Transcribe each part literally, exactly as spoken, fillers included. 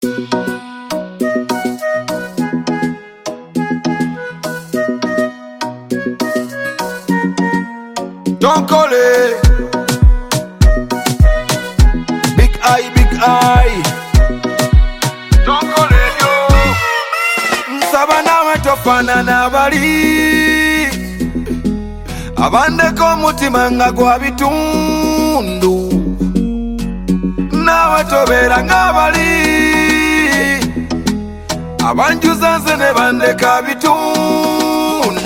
Don't call it. Big eye, big eye. Don't call it yo. Nsabana wetofana na bali. Abandeko mutima nga gwa bitundu. Nawe tobera nga bali. Abanjuza nze ne bandeka bitundu.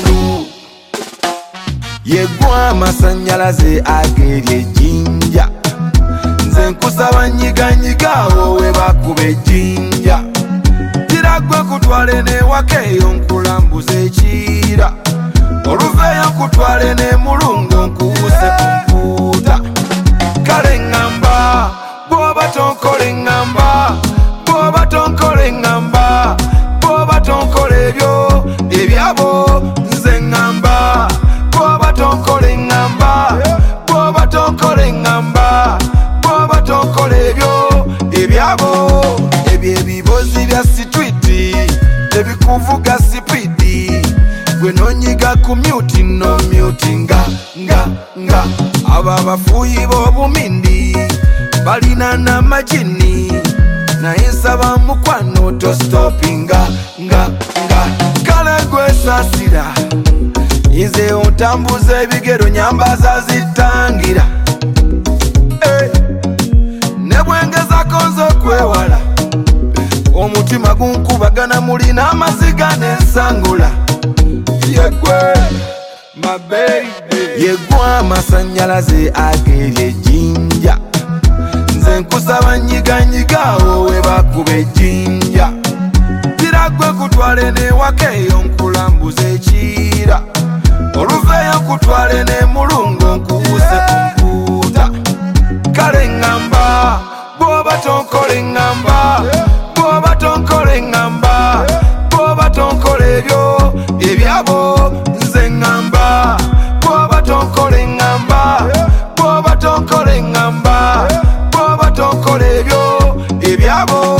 Yegwa amasanyalaze agerye jinja. Nze nkusaba nyiganyiga wowe bakube jinja. Tiragwe kutwale ne wakeyo nkulambuze ekira. Oluveyo nkutwale ne mulungo nkuwuse kumpuuta. Kale ngamba bwoba tonkole ngamba. Bwoba tonkole ngamba. Bwoba tonkole ebyo ebyabo nze ngamba. Bwoba tonkole ngamba. Bwoba tonkole ngamba. Bwoba tonkole ebyo ebyabo ebyo ebibozi bya sitwiti ebikuvuga sipidi gwe nonyiga ku myuti no myuti nga nga nga aba abafuyi b'obumindi balina n'amagini naye nsaba mukwano tostopinga nga nga kale gwe saasira nze ontambuza ebigero nyambaza zitangira. Hey. Nebwengezako nze okwewala omutima gunkubagana mulina amaziga n'ensangula. Yegwe my baby. Yegwa amasanyalaze agerye jinja. Nze nkusaba nyiganyiga wowe bakube jinja. Tiragwe kutwale ne wakeyo nkulambuze ekira. Oluveyo nkutwale ne mulungo nkuwuse kumpuuta. Kale ngamba bwoba tonkole ngamba. Bwoba tonkole ngamba. Bwoba tonkole ebyo ebyabo nze ngamba. Bwoba tonkole ngamba. Bwoba tonkole ngamba. Bwoba tonkole ebyo ebyabo.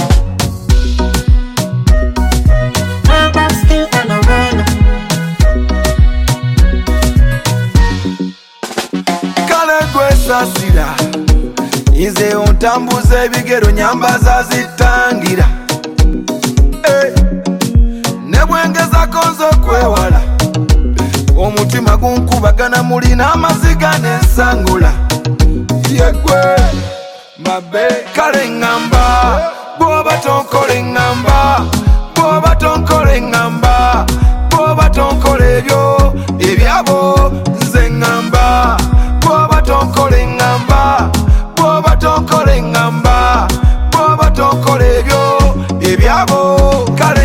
Saasira nze ontambuza ebigero nyambaza zitangira. Hey. Nebwengezako nze okwewala omutima gunkubagana mulina amaziga n'ensangula. Yegwe my baby. Kale ngamba bwoba tonkole ngamba. Bwoba tonkole ngamba. Bwoba tonkole ebyo ebyabo nze ngamba. Bwoba tonkole ngamba. Bwoba tonkole ngamba. Bwoba tonkole ebyo ebyabo. Kale